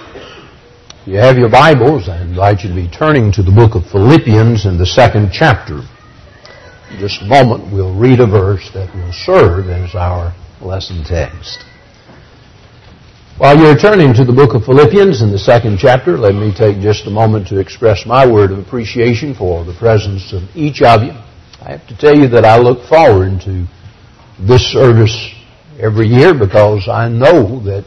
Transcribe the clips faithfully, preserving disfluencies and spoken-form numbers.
You have your Bibles. I invite you to be turning to the book of Philippians in the second chapter. In just a moment, we'll read a verse that will serve as our lesson text. While you're turning to the book of Philippians in the second chapter, let me take just a moment to express my word of appreciation for the presence of each of you. I have to tell you that I look forward to this service every year because I know that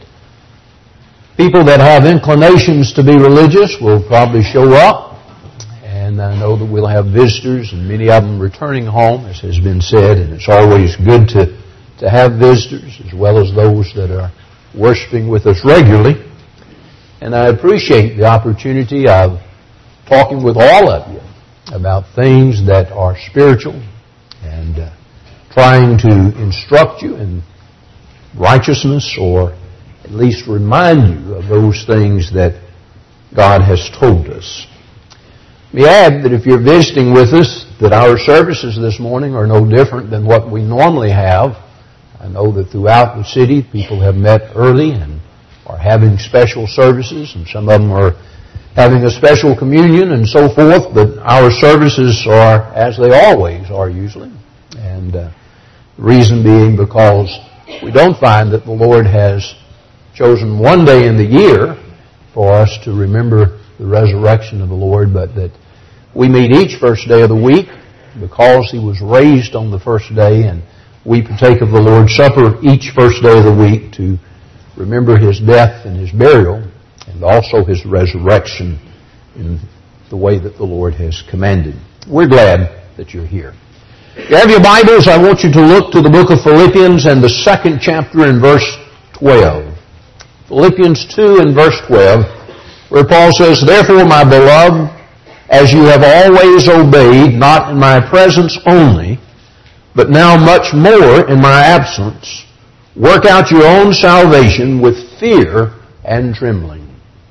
people that have inclinations to be religious will probably show up, and I know that we'll have visitors and many of them returning home, as has been said, and it's always good to, to have visitors as well as those that are worshiping with us regularly. And I appreciate the opportunity of talking with all of you about things that are spiritual and uh, trying to instruct you in righteousness, or at least remind you of those things that God has told us. Let me add that if you're visiting with us, that our services this morning are no different than what we normally have. I know that throughout the city, people have met early and are having special services, and some of them are having a special communion and so forth, but our services are as they always are usually. And uh, the reason being because we don't find that the Lord has chosen one day in the year for us to remember the resurrection of the Lord, but that we meet each first day of the week because He was raised on the first day, and we partake of the Lord's Supper each first day of the week to remember His death and His burial, and also His resurrection in the way that the Lord has commanded. We're glad that you're here. If you have your Bibles, I want you to look to the book of Philippians and the second chapter in verse twelve. Philippians two and verse twelve, where Paul says, "Therefore, my beloved, as you have always obeyed, not in my presence only, but now much more in my absence, work out your own salvation with fear and trembling."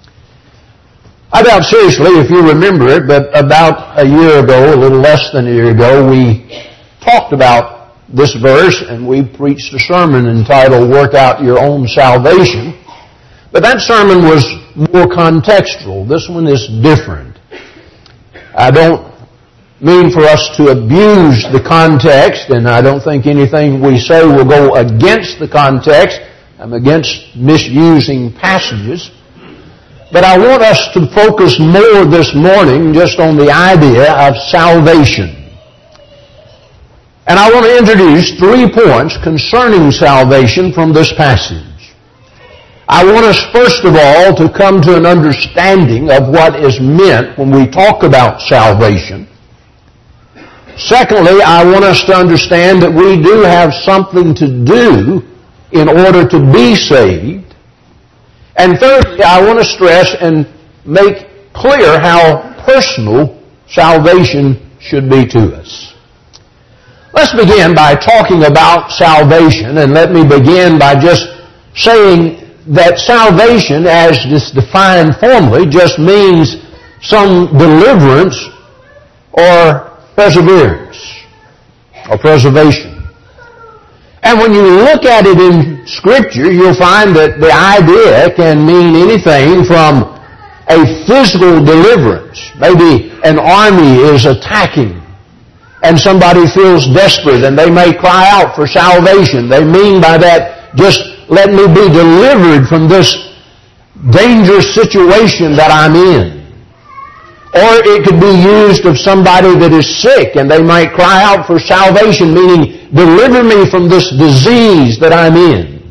I doubt seriously if you remember it, but about a year ago, a little less than a year ago, we talked about this verse and we preached a sermon entitled, "Work Out Your Own Salvation." But that sermon was more contextual. This one is different. I don't mean for us to abuse the context, and I don't think anything we say will go against the context. I'm against misusing passages. But I want us to focus more this morning just on the idea of salvation. And I want to introduce three points concerning salvation from this passage. I want us, first of all, to come to an understanding of what is meant when we talk about salvation. Secondly, I want us to understand that we do have something to do in order to be saved. And thirdly, I want to stress and make clear how personal salvation should be to us. Let's begin by talking about salvation, and let me begin by just saying that salvation, as is defined formally, just means some deliverance or perseverance or preservation. And when you look at it in Scripture, you'll find that the idea can mean anything from a physical deliverance. Maybe an army is attacking and somebody feels desperate and they may cry out for salvation. They mean by that, just let me be delivered from this dangerous situation that I'm in. Or it could be used of somebody that is sick and they might cry out for salvation, meaning deliver me from this disease that I'm in.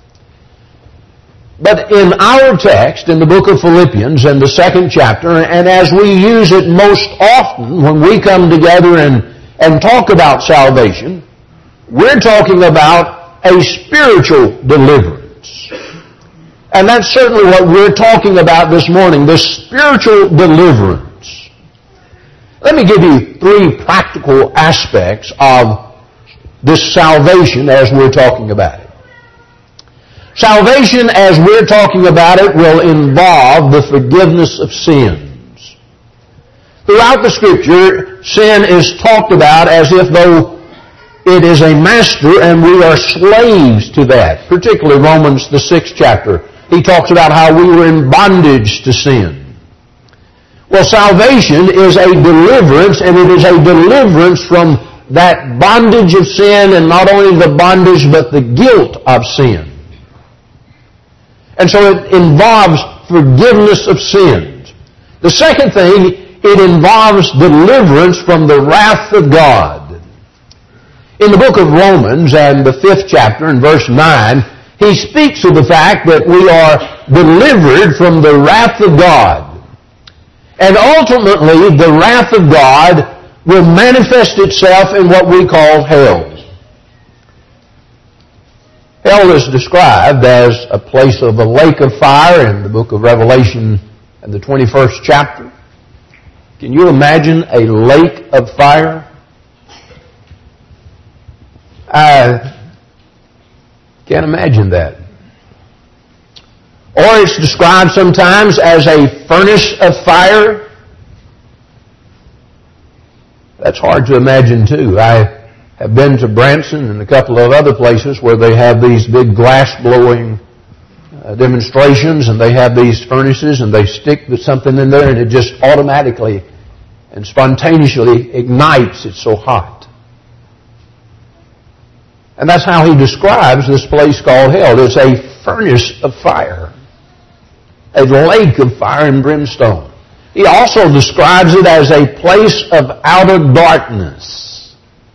But in our text, in the book of Philippians, in the second chapter, and as we use it most often when we come together and, and talk about salvation, we're talking about a spiritual deliverance. And that's certainly what we're talking about this morning, this spiritual deliverance. Let me give you three practical aspects of this salvation as we're talking about it. Salvation, as we're talking about it, will involve the forgiveness of sins. Throughout the Scripture, sin is talked about as if though it is a master and we are slaves to that. Particularly Romans, the sixth chapter, he talks about how we were in bondage to sin. Well, salvation is a deliverance, and it is a deliverance from that bondage of sin, and not only the bondage, but the guilt of sin. And so it involves forgiveness of sins. The second thing, it involves deliverance from the wrath of God. In the book of Romans and the fifth chapter in verse nine, he speaks of the fact that we are delivered from the wrath of God. And ultimately, the wrath of God will manifest itself in what we call hell. Hell is described as a place of a lake of fire in the book of Revelation in the twenty-first chapter. Can you imagine a lake of fire? I can't imagine that. Or it's described sometimes as a furnace of fire. That's hard to imagine too. I have been to Branson and a couple of other places where they have these big glass-blowing uh, demonstrations, and they have these furnaces, and they stick something in there, and it just automatically and spontaneously ignites. It's so hot. And that's how he describes this place called hell. It's a furnace of fire, a lake of fire and brimstone. He also describes it as a place of outer darkness.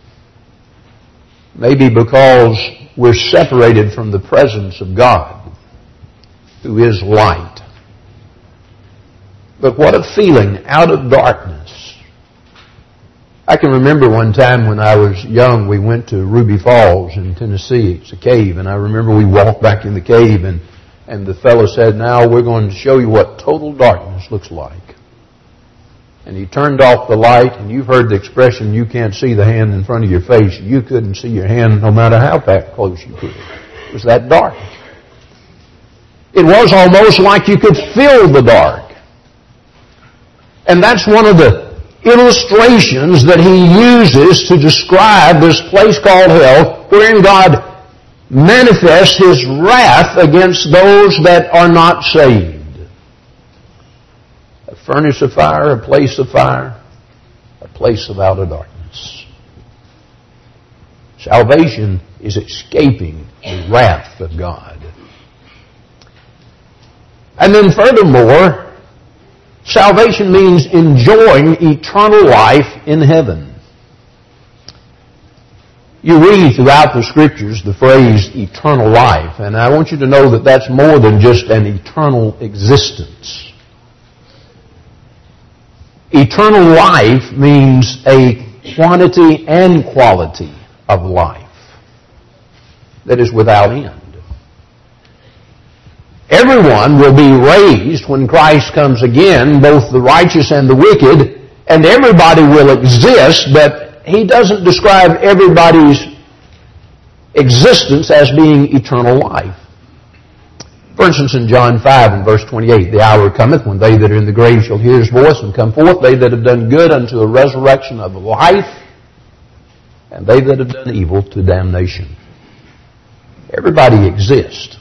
Maybe because we're separated from the presence of God, who is light. But what a feeling, out of darkness. I can remember one time when I was young, we went to Ruby Falls in Tennessee. It's a cave, and I remember we walked back in the cave, and, and the fellow said, "Now we're going to show you what total darkness looks like." And he turned off the light, and you've heard the expression, you can't see the hand in front of your face. You couldn't see your hand no matter how close you put it. It was that dark. It was almost like you could feel the dark. And that's one of the illustrations that he uses to describe this place called hell, wherein God manifests His wrath against those that are not saved. A furnace of fire, a place of fire, a place of outer darkness. Salvation is escaping the wrath of God. And then furthermore, salvation means enjoying eternal life in heaven. You read throughout the Scriptures the phrase eternal life, and I want you to know that that's more than just an eternal existence. Eternal life means a quantity and quality of life that is without end. Everyone will be raised when Christ comes again, both the righteous and the wicked, and everybody will exist, but he doesn't describe everybody's existence as being eternal life. For instance, in John five and verse twenty-eight, "The hour cometh when they that are in the grave shall hear His voice and come forth, they that have done good unto a resurrection of life, and they that have done evil to damnation." Everybody exists.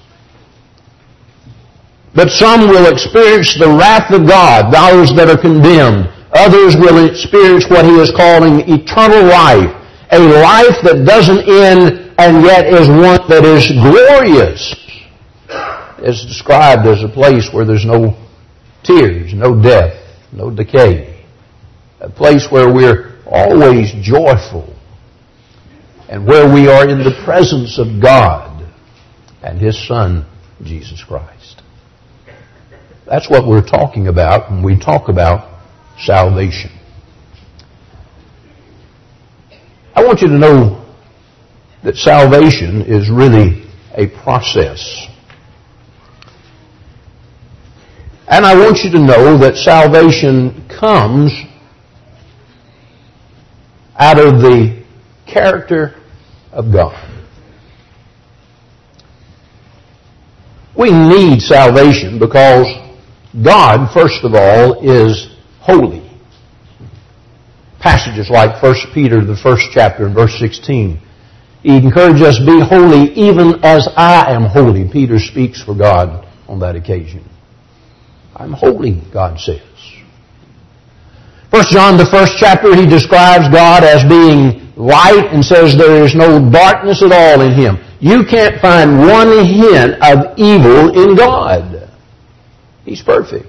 But some will experience the wrath of God, those that are condemned. Others will experience what he is calling eternal life, a life that doesn't end and yet is one that is glorious. It's described as a place where there's no tears, no death, no decay. A place where we're always joyful and where we are in the presence of God and His Son, Jesus Christ. That's what we're talking about when we talk about salvation. I want you to know that salvation is really a process. And I want you to know that salvation comes out of the character of God. We need salvation because God, first of all, is holy. Passages like First Peter, the first chapter, and verse sixteen. He encourages us, "Be holy even as I am holy." Peter speaks for God on that occasion. I'm holy, God says. First John, the first chapter, he describes God as being light and says there is no darkness at all in Him. You can't find one hint of evil in God. He's perfect.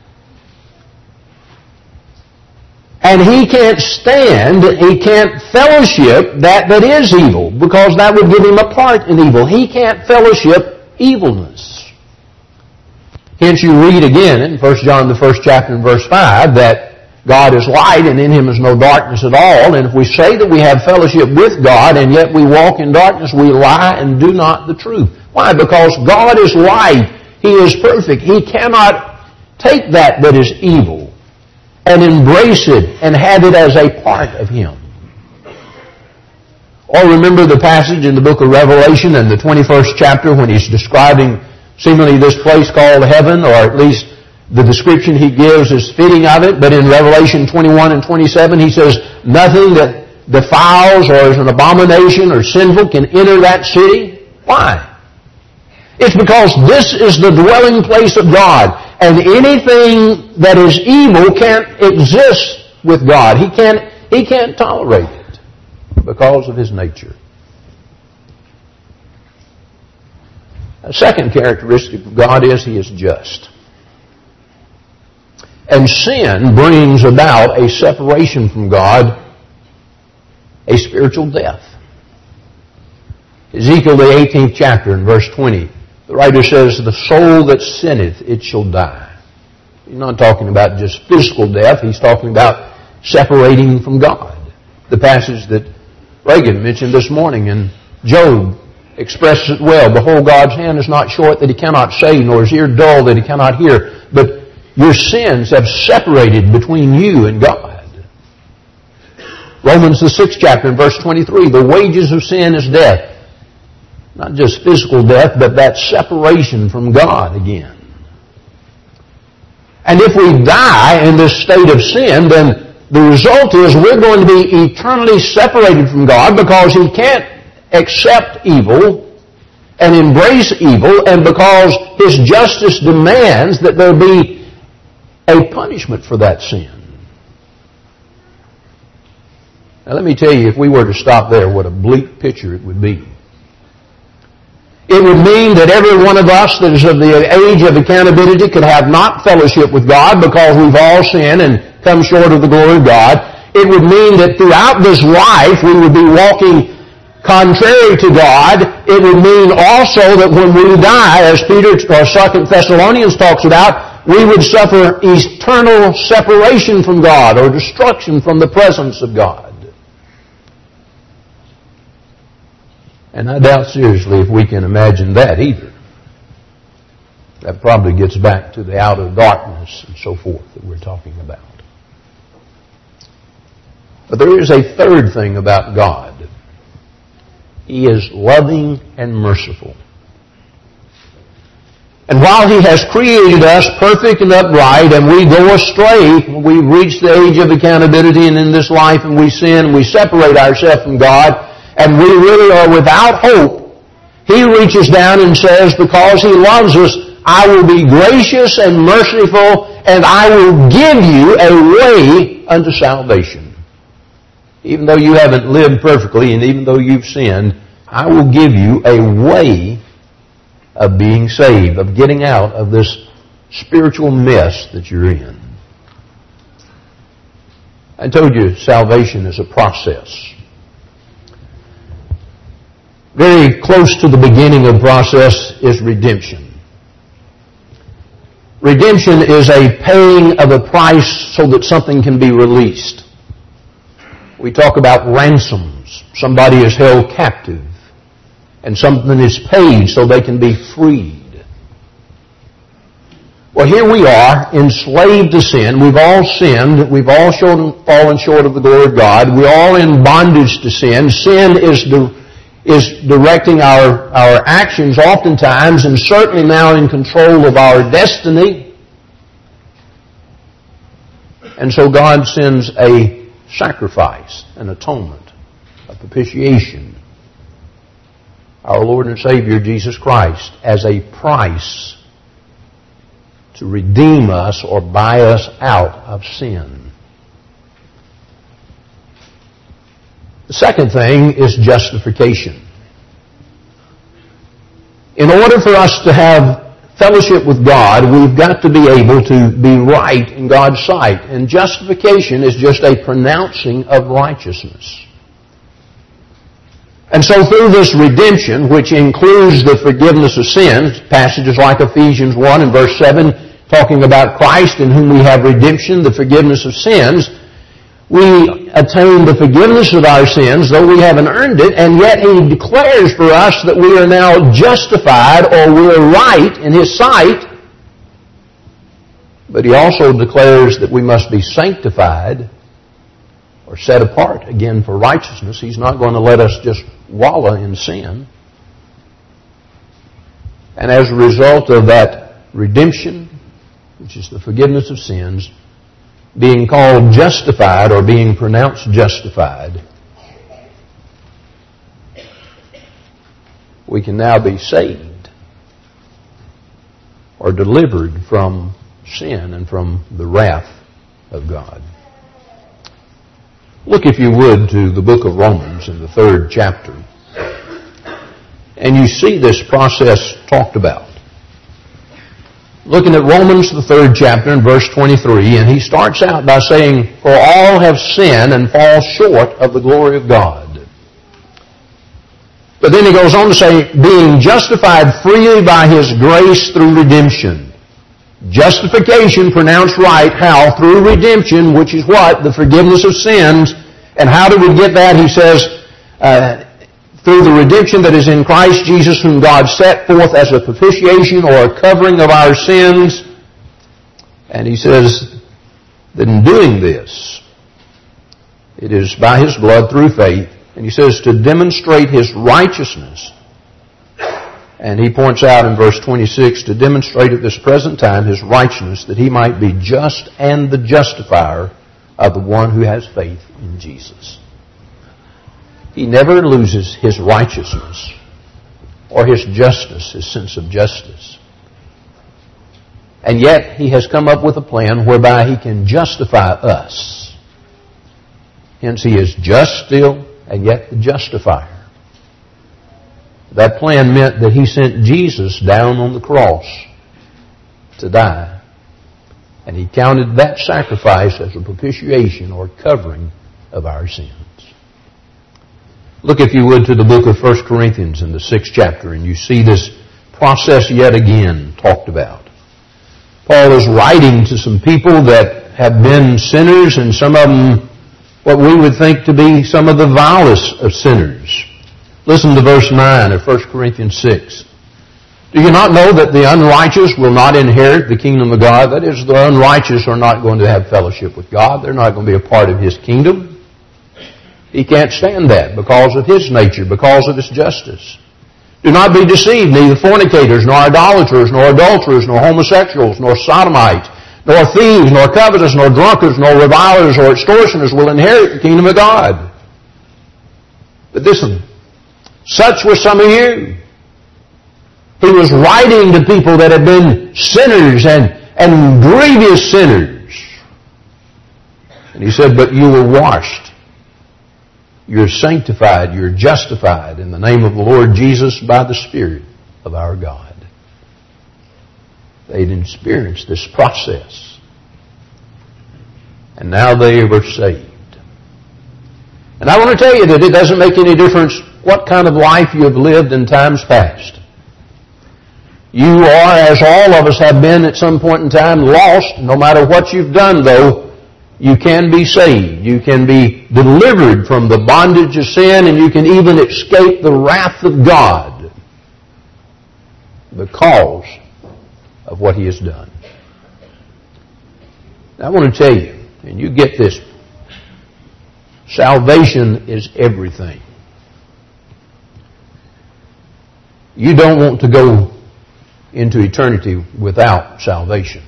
And He can't stand, He can't fellowship that that is evil, because that would give Him a part in evil. He can't fellowship evilness. Hence you read again in First John, the first chapter, and verse five, that God is light and in Him is no darkness at all. And if we say that we have fellowship with God and yet we walk in darkness, we lie and do not the truth. Why? Because God is light. He is perfect. He cannot take that that is evil and embrace it and have it as a part of Him. Or remember the passage in the book of Revelation in the twenty-first chapter when He's describing seemingly this place called heaven, or at least the description He gives is fitting of it, but in Revelation twenty-one and twenty-seven He says, nothing that defiles or is an abomination or sinful can enter that city. Why? It's because this is the dwelling place of God, and anything that is evil can't exist with God. He can't, He can't tolerate it because of His nature. A second characteristic of God is He is just. And sin brings about a separation from God, a spiritual death. Ezekiel, the eighteenth chapter, in verse twenty, the writer says, the soul that sinneth, it shall die. He's not talking about just physical death. He's talking about separating from God. The passage that Reagan mentioned this morning in Job expresses it well. Behold, God's hand is not short that He cannot save, nor His ear dull that He cannot hear. But your sins have separated between you and God. Romans, the sixth chapter, in verse twenty-three, the wages of sin is death. Not just physical death, but that separation from God again. And if we die in this state of sin, then the result is we're going to be eternally separated from God, because He can't accept evil and embrace evil, and because His justice demands that there be a punishment for that sin. Now let me tell you, if we were to stop there, what a bleak picture it would be. It would mean that every one of us that is of the age of accountability could have not fellowship with God because we've all sinned and come short of the glory of God. It would mean that throughout this life we would be walking contrary to God. It would mean also that when we die, as Peter or Second Thessalonians talks about, we would suffer eternal separation from God or destruction from the presence of God. And I doubt seriously if we can imagine that either. That probably gets back to the outer darkness and so forth that we're talking about. But there is a third thing about God. He is loving and merciful. And while He has created us perfect and upright, and we go astray, we reach the age of accountability, and in this life, and we sin, and we separate ourselves from God, and we really are without hope, He reaches down and says, because He loves us, I will be gracious and merciful, and I will give you a way unto salvation. Even though you haven't lived perfectly, and even though you've sinned, I will give you a way of being saved, of getting out of this spiritual mess that you're in. I told you salvation is a process. Very close to the beginning of the process is redemption. Redemption is a paying of a price so that something can be released. We talk about ransoms. Somebody is held captive, and something is paid so they can be freed. Well, here we are, enslaved to sin. We've all sinned. We've all shown, fallen short of the glory of God. We're all in bondage to sin. Sin is the is directing our, our actions oftentimes, and certainly now in control of our destiny. And so God sends a sacrifice, an atonement, a propitiation, our Lord and Savior Jesus Christ, as a price to redeem us or buy us out of sin. The second thing is justification. In order for us to have fellowship with God, we've got to be able to be right in God's sight. And justification is just a pronouncing of righteousness. And so through this redemption, which includes the forgiveness of sins, passages like Ephesians one and verse seven, talking about Christ in whom we have redemption, the forgiveness of sins, we attain the forgiveness of our sins, though we haven't earned it, and yet He declares for us that we are now justified or we're right in His sight. But He also declares that we must be sanctified or set apart again for righteousness. He's not going to let us just wallow in sin. And as a result of that redemption, which is the forgiveness of sins, being called justified or being pronounced justified, we can now be saved or delivered from sin and from the wrath of God. Look, if you would, to the book of Romans in the third chapter. And you see this process talked about. Looking at Romans, the third chapter, in verse twenty-three, and he starts out by saying, "For all have sinned and fall short of the glory of God." But then he goes on to say, "Being justified freely by His grace through redemption." Justification pronounced right. How? Through redemption, which is what? The forgiveness of sins. And how do we get that? He says, uh, through the redemption that is in Christ Jesus, whom God set forth as a propitiation or a covering of our sins. And he says that in doing this, it is by His blood through faith. And he says to demonstrate His righteousness. And he points out in verse twenty-six, to demonstrate at this present time His righteousness, that He might be just and the justifier of the one who has faith in Jesus. He never loses His righteousness or His justice, His sense of justice. And yet He has come up with a plan whereby He can justify us. Hence He is just still and yet the justifier. That plan meant that He sent Jesus down on the cross to die. And He counted that sacrifice as a propitiation or covering of our sins. Look, if you would, to the book of First Corinthians in the sixth chapter, and you see this process yet again talked about. Paul is writing to some people that have been sinners, and some of them what we would think to be some of the vilest of sinners. Listen to verse nine of First Corinthians six. "Do you not know that the unrighteous will not inherit the kingdom of God?" That is, the unrighteous are not going to have fellowship with God. They're not going to be a part of His kingdom. He can't stand that because of His nature, because of His justice. "Do not be deceived, neither fornicators, nor idolaters, nor adulterers, nor homosexuals, nor sodomites, nor thieves, nor covetous, nor drunkards, nor revilers, or extortioners will inherit the kingdom of God." But listen, such were some of you. He was writing to people that had been sinners and, and grievous sinners. And he said, "But you were washed. You're sanctified. You're justified in the name of the Lord Jesus by the Spirit of our God." They'd experienced this process. And now they were saved. And I want to tell you that it doesn't make any difference what kind of life you have lived in times past. You are, as all of us have been at some point in time, lost. No matter what you've done, though, you can be saved. You can be delivered from the bondage of sin, and you can even escape the wrath of God because of what He has done. Now, I want to tell you, and you get this, salvation is everything. You don't want to go into eternity without salvation.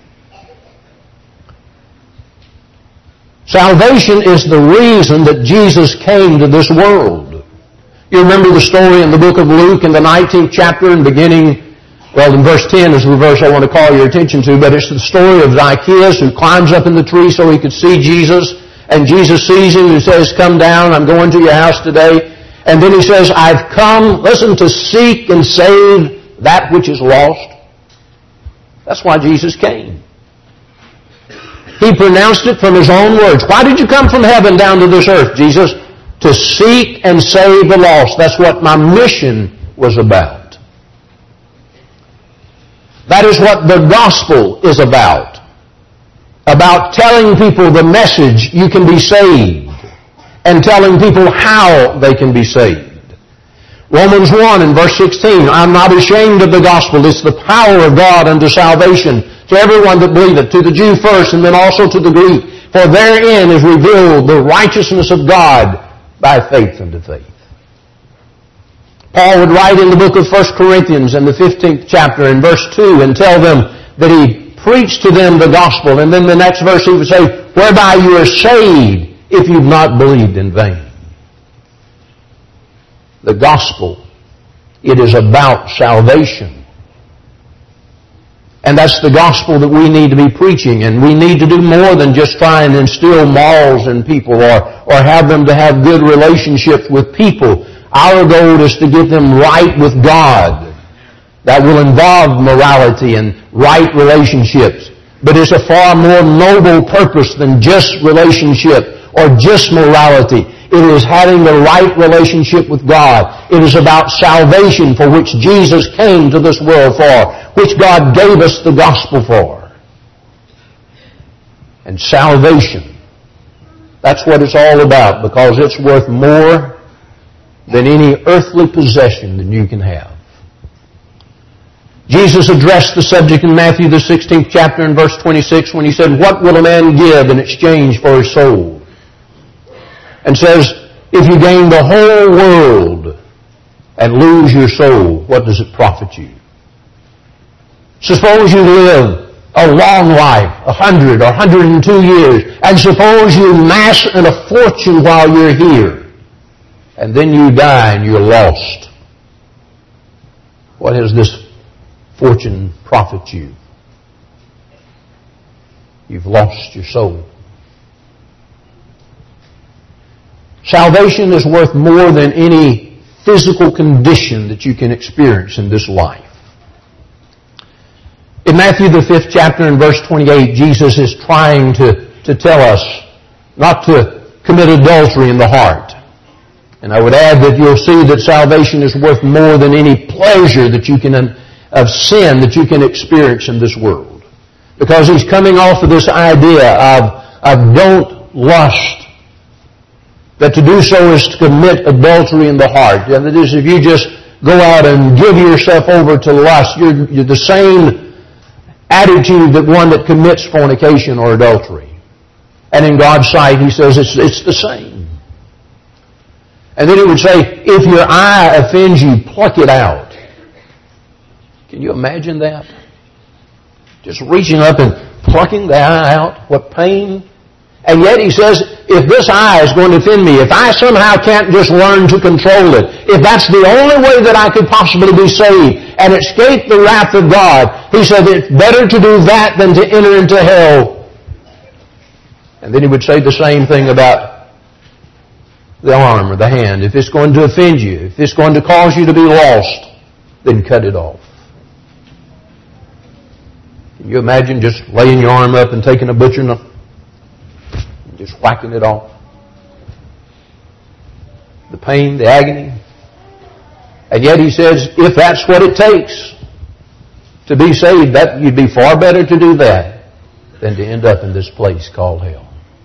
Salvation is the reason that Jesus came to this world. You remember the story in the book of Luke in the nineteenth chapter and beginning Well, in verse ten is the verse I want to call your attention to, but it's the story of Zacchaeus who climbs up in the tree so he could see Jesus. And Jesus sees him and says, come down, I'm going to your house today. And then he says, I've come, listen, to seek and save that which is lost. That's why Jesus came. He pronounced it from His own words. Why did you come from heaven down to this earth, Jesus? To seek and save the lost. That's what my mission was about. That is what the gospel is about. About telling people the message you can be saved and telling people how they can be saved. Romans one and verse sixteen, I'm not ashamed of the gospel. It's the power of God unto salvation to everyone that believeth, to the Jew first and then also to the Greek. For therein is revealed the righteousness of God by faith unto faith. Paul would write in the book of First Corinthians in the fifteenth chapter in verse two and tell them that he preached to them the gospel. And then the next verse he would say, whereby you are saved if you've not believed in vain. The gospel, it is about salvation. And that's the gospel that we need to be preaching. And we need to do more than just try and instill morals in people or, or have them to have good relationships with people. Our goal is to get them right with God. That will involve morality and right relationships. But it's a far more noble purpose than just relationship or just morality. It is having the right relationship with God. It is about salvation for which Jesus came to this world for, which God gave us the gospel for. And salvation, that's what it's all about, because it's worth more than any earthly possession that you can have. Jesus addressed the subject in Matthew the sixteenth chapter in verse twenty-six when He said, what will a man give in exchange for his soul? And says, if you gain the whole world and lose your soul, what does it profit you? Suppose you live a long life, a hundred or a hundred and two years, and suppose you amass a fortune while you're here, and then you die and you're lost. What has this fortune profit you? You've lost your soul. Salvation is worth more than any physical condition that you can experience in this life. In Matthew the fifth chapter and verse twenty-eight, Jesus is trying to, to tell us not to commit adultery in the heart. And I would add that you'll see that salvation is worth more than any pleasure that you can, of sin that you can experience in this world. Because He's coming off of this idea of, of don't lust. That to do so is to commit adultery in the heart. And that is, if you just go out and give yourself over to lust, you're, you're the same attitude that one that commits fornication or adultery. And in God's sight, He says it's, it's the same. And then He would say, if your eye offends you, pluck it out. Can you imagine that? Just reaching up and plucking the eye out. What pain. And yet He says, if this eye is going to offend me, if I somehow can't just learn to control it, if that's the only way that I could possibly be saved and escape the wrath of God, He said it's better to do that than to enter into hell. And then He would say the same thing about the arm or the hand. If it's going to offend you, if it's going to cause you to be lost, then cut it off. Can you imagine just laying your arm up and taking a butcher knife? Just whacking it off. The pain, the agony. And yet He says, if that's what it takes to be saved, that you'd be far better to do that than to end up in this place called hell.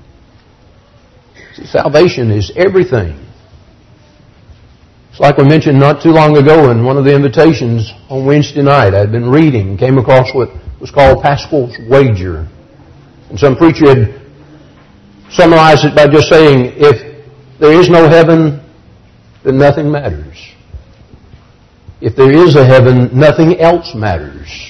See, salvation is everything. It's like we mentioned not too long ago in one of the invitations on Wednesday night. I'd been reading and came across what was called Pascal's Wager. And some preacher had summarized it by just saying, if there is no heaven, then nothing matters. If there is a heaven, nothing else matters.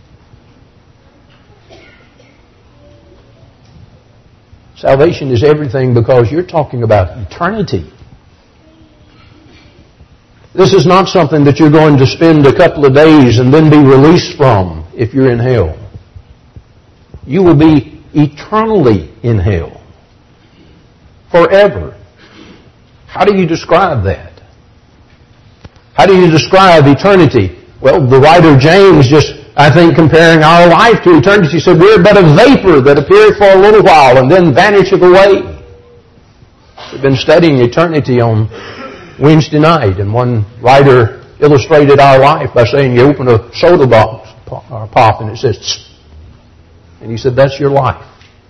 Salvation is everything because you're talking about eternity. This is not something that you're going to spend a couple of days and then be released from if you're in hell. You will be eternally in hell. Forever. How do you describe that? How do you describe eternity? Well, the writer James just, I think, comparing our life to eternity, said, we're but a vapor that appeareth for a little while and then vanisheth away. We've been studying eternity on Wednesday night, and one writer illustrated our life by saying you open a soda box or pop and it says, tss. And he said, that's your life.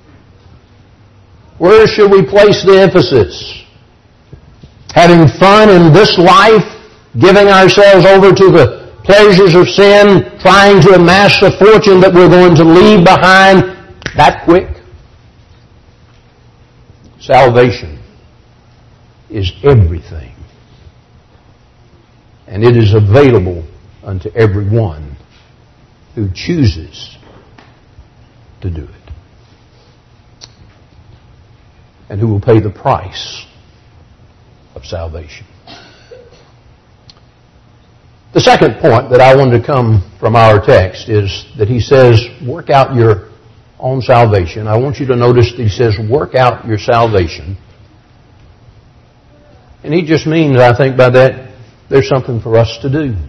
Where should we place the emphasis? Having fun in this life, giving ourselves over to the pleasures of sin, trying to amass a fortune that we're going to leave behind that quick? Salvation is everything. And it is available unto everyone who chooses to do it. And who will pay the price of salvation. The second point that I wanted to come from our text is that he says, work out your own salvation. I want you to notice that he says, work out your salvation. And he just means, I think, by that, there's something for us to do.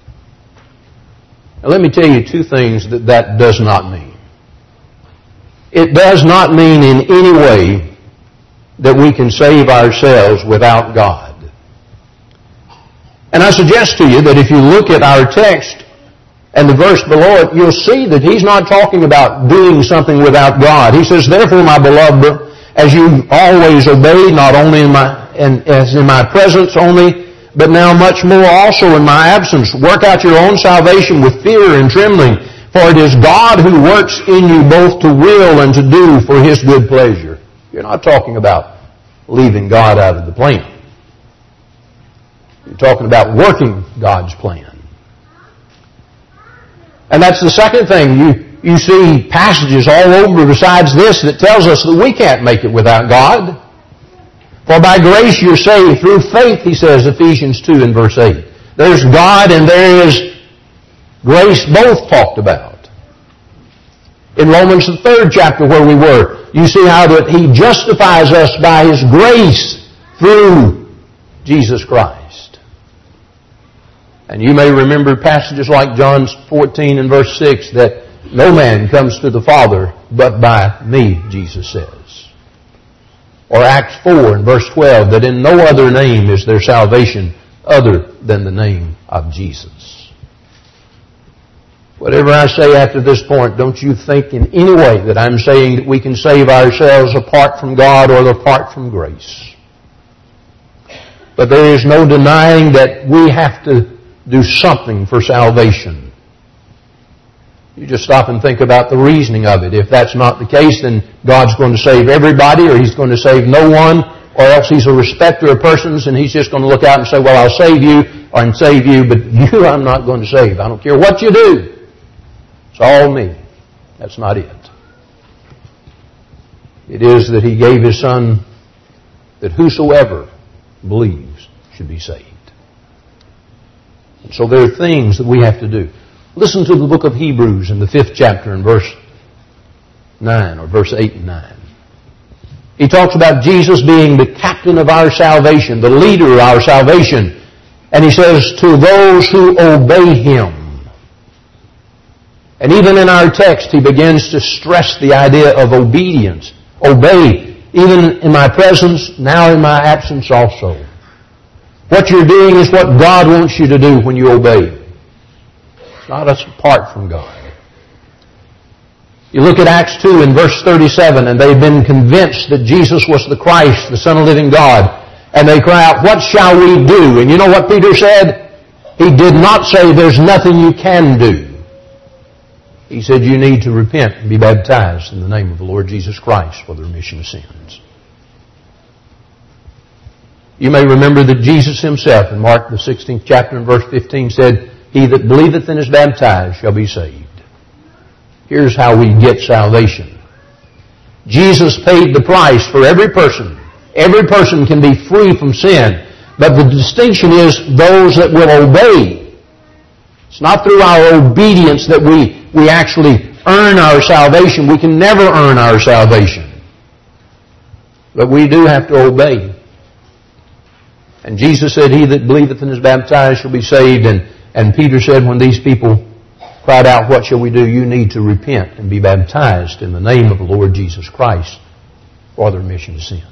Now let me tell you two things that that does not mean. It does not mean in any way that we can save ourselves without God. And I suggest to you that if you look at our text and the verse below it, you'll see that he's not talking about doing something without God. He says, therefore, my beloved, as you always obey, not only in my, and as in my presence only, but now much more also in my absence, work out your own salvation with fear and trembling, for it is God who works in you both to will and to do for His good pleasure. You're not talking about leaving God out of the plan. You're talking about working God's plan. And that's the second thing. You, you see passages all over besides this that tells us that we can't make it without God. For by grace you're saved through faith, he says, Ephesians two and verse eight. There's God and there is grace, both talked about. In Romans the third chapter where we were, you see how that He justifies us by His grace through Jesus Christ. And you may remember passages like John fourteen and verse six that no man comes to the Father but by me, Jesus says. Or Acts four and verse twelve, that in no other name is there salvation other than the name of Jesus. Whatever I say after this point, don't you think in any way that I'm saying that we can save ourselves apart from God or apart from grace. But there is no denying that we have to do something for salvation. You just stop and think about the reasoning of it. If that's not the case, then God's going to save everybody, or He's going to save no one, or else He's a respecter of persons and He's just going to look out and say, well, I'll save you, or I can save you, but you I'm not going to save. I don't care what you do. It's all me. That's not it. It is that He gave His Son that whosoever believes should be saved. And so there are things that we have to do. Listen to the book of Hebrews in the fifth chapter in verse nine, or verse eight and nine. He talks about Jesus being the captain of our salvation, the leader of our salvation. And he says, to those who obey Him. And even in our text, he begins to stress the idea of obedience. Obey, even in my presence, now in my absence also. What you're doing is what God wants you to do when you obey. Not us apart from God. You look at Acts two in verse thirty-seven, and they've been convinced that Jesus was the Christ, the Son of the living God. And they cry out, what shall we do? And you know what Peter said? He did not say there's nothing you can do. He said you need to repent and be baptized in the name of the Lord Jesus Christ for the remission of sins. You may remember that Jesus Himself in Mark the sixteenth chapter and verse fifteen said, he that believeth and is baptized shall be saved. Here's how we get salvation. Jesus paid the price for every person. Every person can be free from sin But the distinction is those that will obey. It's not through our obedience that we, we actually earn our salvation. We can never earn our salvation. But we do have to obey. And Jesus said, he that believeth and is baptized shall be saved. And, and Peter said, when these people cried out, what shall we do? You need to repent and be baptized in the name of the Lord Jesus Christ for the remission of sins.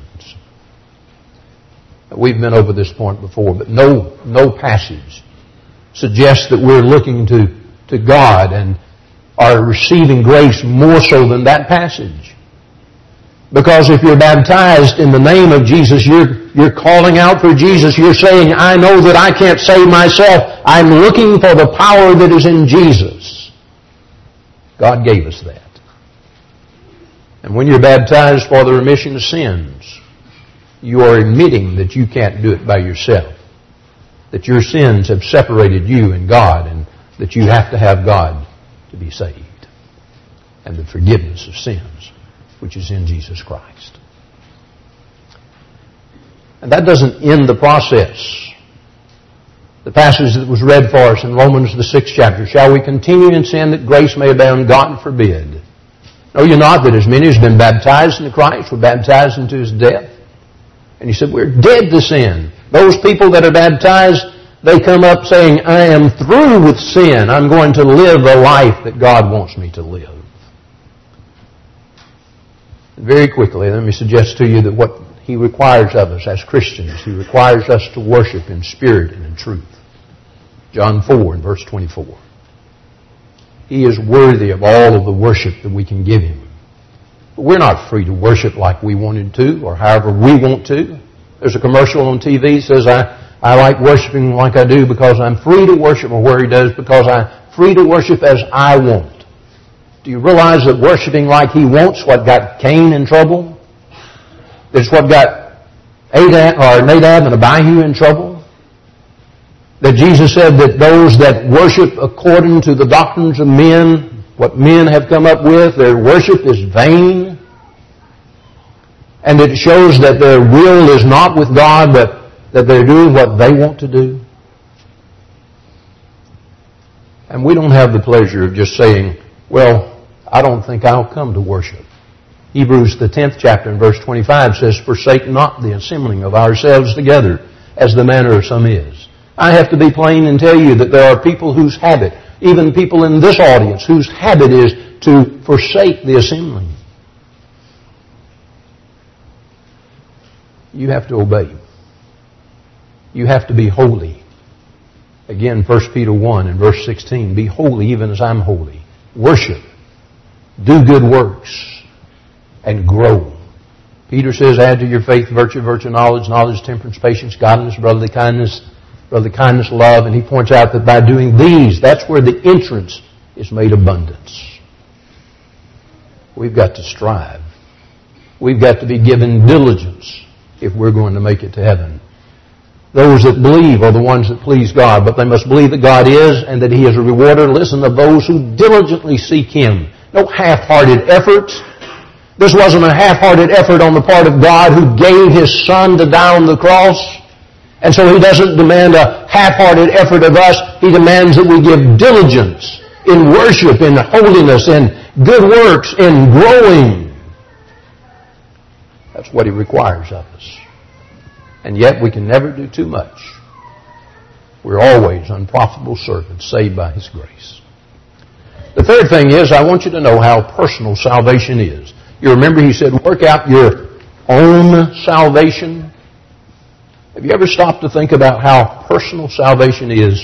We've been over this point before, but no, no passage suggests that we're looking to, to God and are receiving grace more so than that passage. Because if you're baptized in the name of Jesus, you're, you're calling out for Jesus. You're saying, I know that I can't save myself. I'm looking for the power that is in Jesus. God gave us that. And when you're baptized for the remission of sins, you are admitting that you can't do it by yourself. That your sins have separated you and God, and that you have to have God to be saved. And the forgiveness of sins, which is in Jesus Christ. And that doesn't end the process. The passage that was read for us in Romans the sixth chapter, shall we continue in sin that grace may abound? God forbid. Know you not that as many as have been baptized into Christ were baptized into His death? And he said, we're dead to sin. Those people that are baptized, they come up saying, I am through with sin. I'm going to live the life that God wants me to live. Very quickly, let me suggest to you that what He requires of us as Christians, He requires us to worship in spirit and in truth. John four and verse twenty-four. He is worthy of all of the worship that we can give Him. But we're not free to worship like we wanted to or however we want to. There's a commercial on T V that says, I, I like worshiping like I do because I'm free to worship, or where he does, because I'm free to worship as I want. Do you realize that worshiping like he wants what got Cain in trouble? That's what got Adab, or Nadab and Abihu in trouble? That Jesus said that those that worship according to the doctrines of men, what men have come up with, their worship is vain. And it shows that their will is not with God, but that they're doing what they want to do. And we don't have the pleasure of just saying, well, I don't think I'll come to worship. Hebrews the tenth chapter and verse twenty-five says, forsake not the assembling of ourselves together, as the manner of some is. I have to be plain and tell you that there are people whose habit, even people in this audience, whose habit is to forsake the assembling. You have to obey. You have to be holy. Again, First Peter one and verse sixteen, be holy even as I'm holy. Worship. Do good works. And grow. Peter says, add to your faith virtue, virtue, knowledge, knowledge, temperance, patience, godliness, brotherly kindness, brotherly kindness, love. And he points out that by doing these, that's where the entrance is made abundance. We've got to strive. We've got to be given diligence if we're going to make it to heaven. Those that believe are the ones that please God, but they must believe that God is and that He is a rewarder, listen, of those who diligently seek Him. No half-hearted efforts. This wasn't a half-hearted effort on the part of God who gave His Son to die on the cross. And so He doesn't demand a half-hearted effort of us. He demands that we give diligence in worship, in holiness, in good works, in growing. That's what He requires of us. And yet we can never do too much. We're always unprofitable servants saved by His grace. The third thing is, I want you to know how personal salvation is. You remember He said, work out your own salvation. Have you ever stopped to think about how personal salvation is?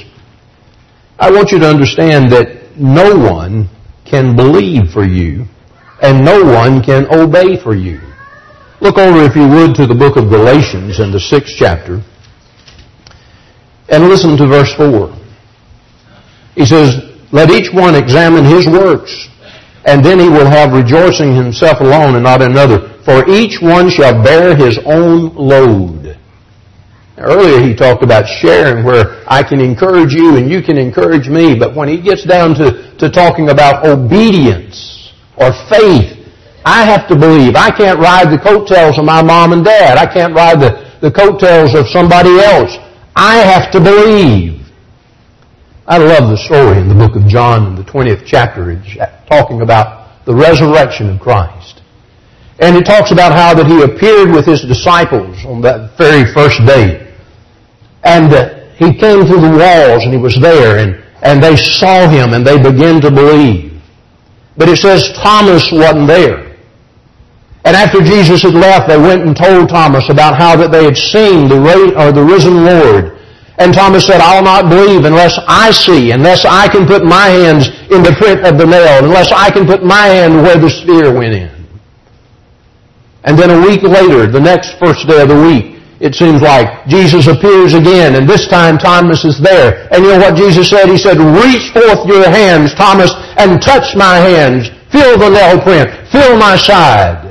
I want you to understand that no one can believe for you and no one can obey for you. Look over, if you would, to the book of Galatians in the sixth chapter and listen to verse four. He says, let each one examine his works, and then he will have rejoicing himself alone and not another. For each one shall bear his own load. Now, earlier he talked about sharing, where I can encourage you and you can encourage me. But when he gets down to, to talking about obedience or faith, I have to believe. I can't ride the coattails of my mom and dad. I can't ride the the coattails of somebody else. I have to believe. I love the story in the book of John in the twentieth chapter. It's talking about the resurrection of Christ. And it talks about how that He appeared with His disciples on that very first day. And uh, He came through the walls and He was there, and, and they saw Him and they began to believe. But it says Thomas wasn't there. And after Jesus had left, they went and told Thomas about how that they had seen the ra- or the risen Lord. And Thomas said, I'll not believe unless I see, unless I can put my hands in the print of the nail, unless I can put my hand where the spear went in. And then a week later, the next first day of the week, it seems like Jesus appears again, and this time Thomas is there. And you know what Jesus said? He said, reach forth your hands, Thomas, and touch my hands. Feel the nail print. Feel my side.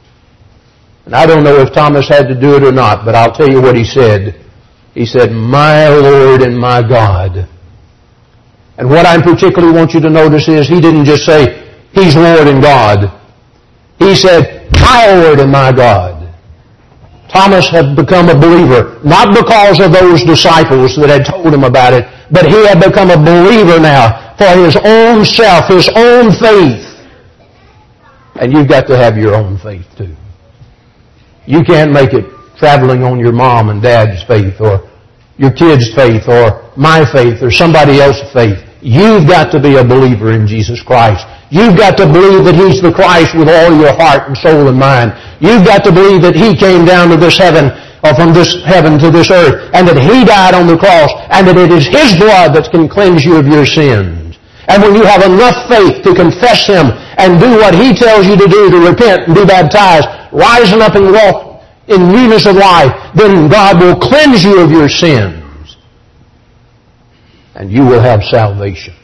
And I don't know if Thomas had to do it or not, but I'll tell you what he said. He said, my Lord and my God. And what I particularly want you to notice is he didn't just say, He's Lord and God. He said, my Lord and my God. Thomas had become a believer, not because of those disciples that had told him about it, but he had become a believer now for his own self, his own faith. And you've got to have your own faith too. You can't make it traveling on your mom and dad's faith or your kid's faith or my faith or somebody else's faith. You've got to be a believer in Jesus Christ. You've got to believe that He's the Christ with all your heart and soul and mind. You've got to believe that He came down to this heaven, or from this heaven to this earth, and that He died on the cross, and that it is His blood that can cleanse you of your sins. And when you have enough faith to confess Him and do what He tells you to do, to repent and be baptized, rising up and walk in newness of life, then God will cleanse you of your sins. And you will have salvation.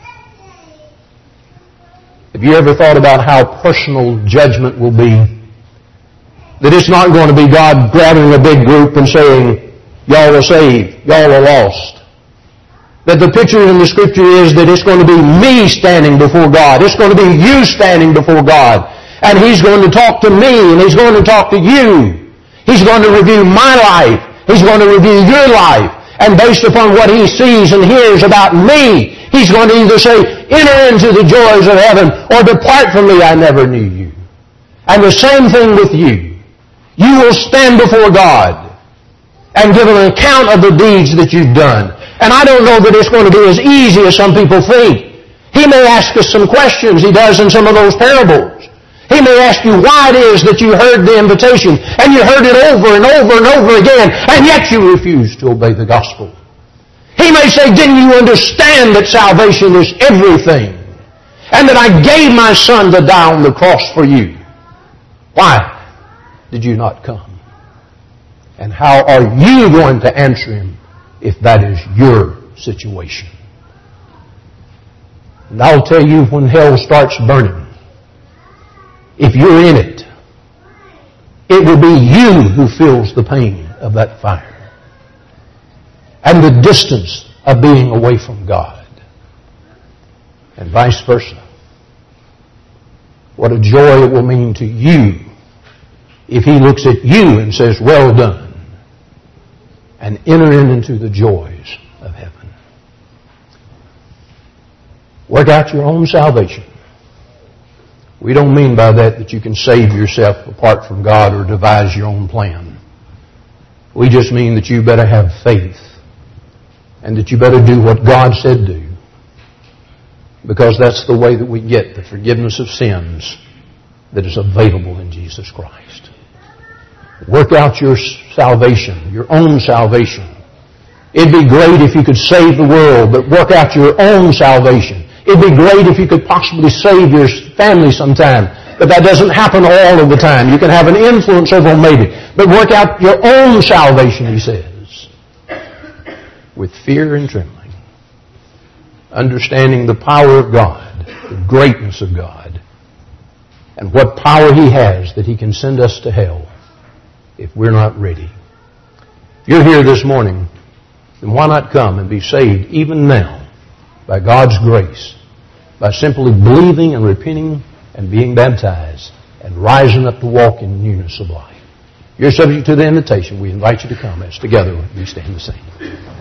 Have you ever thought about how personal judgment will be? That it's not going to be God gathering a big group and saying, y'all are saved, y'all are lost. That the picture in the Scripture is that it's going to be me standing before God. It's going to be you standing before God. And He's going to talk to me, and He's going to talk to you. He's going to review my life. He's going to review your life. And based upon what He sees and hears about me, He's going to either say, enter into the joys of heaven, or depart from me, I never knew you. And the same thing with you. You will stand before God and give an account of the deeds that you've done. And I don't know that it's going to be as easy as some people think. He may ask us some questions. He does in some of those parables. He may ask you why it is that you heard the invitation, and you heard it over and over and over again, and yet you refuse to obey the gospel. He may say, didn't you understand that salvation is everything, and that I gave my Son to die on the cross for you? Why did you not come? And how are you going to answer Him if that is your situation? And I'll tell you, when hell starts burning, if you're in it, it will be you who feels the pain of that fire and the distance of being away from God, and vice versa. What a joy it will mean to you if He looks at you and says, well done, and enter into the joys of heaven. Work out your own salvation. We don't mean by that that you can save yourself apart from God or devise your own plan. We just mean that you better have faith and that you better do what God said do, because that's the way that we get the forgiveness of sins that is available in Jesus Christ. Work out your salvation, your own salvation. It'd be great if you could save the world, but work out your own salvation. It'd be great if you could possibly save your family sometime, but that doesn't happen all of the time. You can have an influence over them maybe, but work out your own salvation, He says, with fear and trembling, understanding the power of God, the greatness of God, and what power He has that He can send us to hell if we're not ready. If you're here this morning, then why not come and be saved even now by God's grace, by simply believing and repenting and being baptized and rising up to walk in newness of life. You're subject to the invitation. We invite you to come as together we stand and sing.